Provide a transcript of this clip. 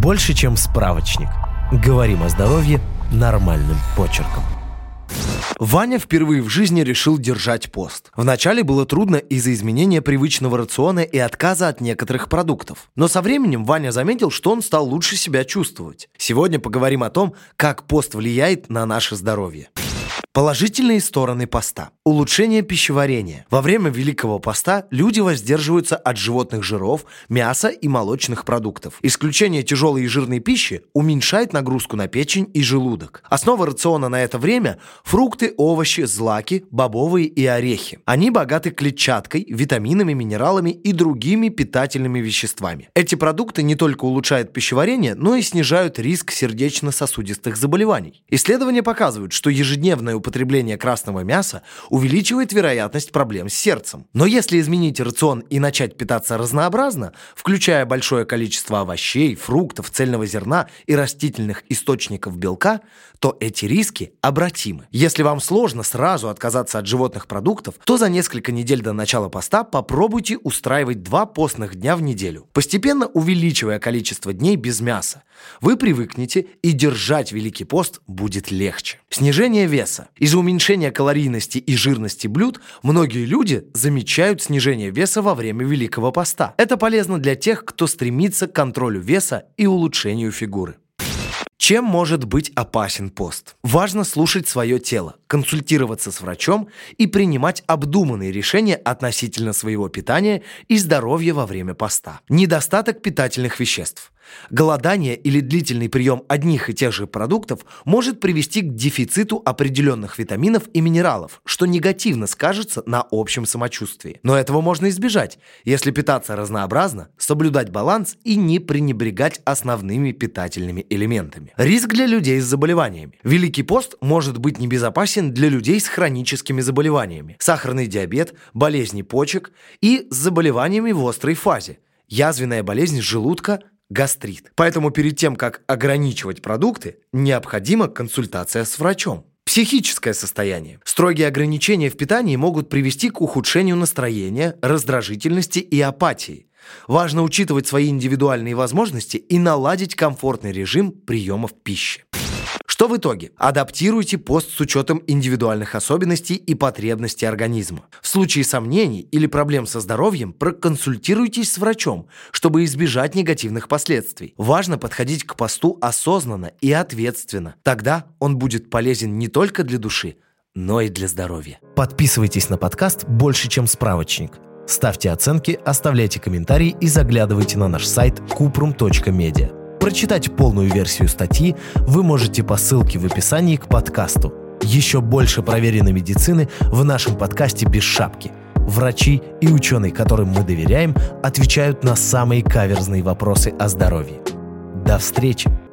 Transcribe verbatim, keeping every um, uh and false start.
больше, чем справочник. Говорим о здоровье нормальным почерком. Ваня впервые в жизни решил держать пост. Вначале было трудно из-за изменения привычного рациона и отказа от некоторых продуктов. Но со временем Ваня заметил, что он стал лучше себя чувствовать. Сегодня поговорим о том, как пост влияет на наше здоровье. Положительные стороны поста. Улучшение пищеварения. Во время Великого поста люди воздерживаются от животных жиров, мяса и молочных продуктов. Исключение тяжелой и жирной пищи уменьшает нагрузку на печень и желудок. Основа рациона на это время – фрукты, овощи, злаки, бобовые и орехи. Они богаты клетчаткой, витаминами, минералами и другими питательными веществами. Эти продукты не только улучшают пищеварение, но и снижают риск сердечно-сосудистых заболеваний. Исследования показывают, что ежедневное употребление красного мяса увеличивает вероятность проблем с сердцем. Но если изменить рацион и начать питаться разнообразно, включая большое количество овощей, фруктов, цельного зерна и растительных источников белка, то эти риски обратимы. Если вам сложно сразу отказаться от животных продуктов, то за несколько недель до начала поста попробуйте устраивать два постных дня в неделю, постепенно увеличивая количество дней без мяса. Вы привыкнете, и держать Великий пост будет легче. Снижение веса. Из-за уменьшения калорийности и жирности блюд многие люди замечают снижение веса во время Великого поста. Это полезно для тех, кто стремится к контролю веса и улучшению фигуры. Чем может быть опасен пост? Важно слушать свое тело, консультироваться с врачом и принимать обдуманные решения относительно своего питания и здоровья во время поста. Недостаток питательных веществ. Голодание или длительный прием одних и тех же продуктов может привести к дефициту определенных витаминов и минералов, что негативно скажется на общем самочувствии. Но этого можно избежать, если питаться разнообразно, соблюдать баланс и не пренебрегать основными питательными элементами. Риск для людей с заболеваниями. Великий пост может быть небезопасен для людей с хроническими заболеваниями, сахарный диабет, болезни почек и с заболеваниями в острой фазе, язвенная болезнь желудка, гастрит. Поэтому перед тем, как ограничивать продукты, необходима консультация с врачом. Психическое состояние. Строгие ограничения в питании могут привести к ухудшению настроения, раздражительности и апатии. Важно учитывать свои индивидуальные возможности и наладить комфортный режим приемов пищи. Что в итоге? Адаптируйте пост с учетом индивидуальных особенностей и потребностей организма. В случае сомнений или проблем со здоровьем проконсультируйтесь с врачом, чтобы избежать негативных последствий. Важно подходить к посту осознанно и ответственно. Тогда он будет полезен не только для души, но и для здоровья. Подписывайтесь на подкаст «Больше, чем справочник». Ставьте оценки, оставляйте комментарии и заглядывайте на наш сайт купрум точка медиа. Прочитать полную версию статьи вы можете по ссылке в описании к подкасту. Еще больше проверенной медицины в нашем подкасте «Без шапки». Врачи и ученые, которым мы доверяем, отвечают на самые каверзные вопросы о здоровье. До встречи!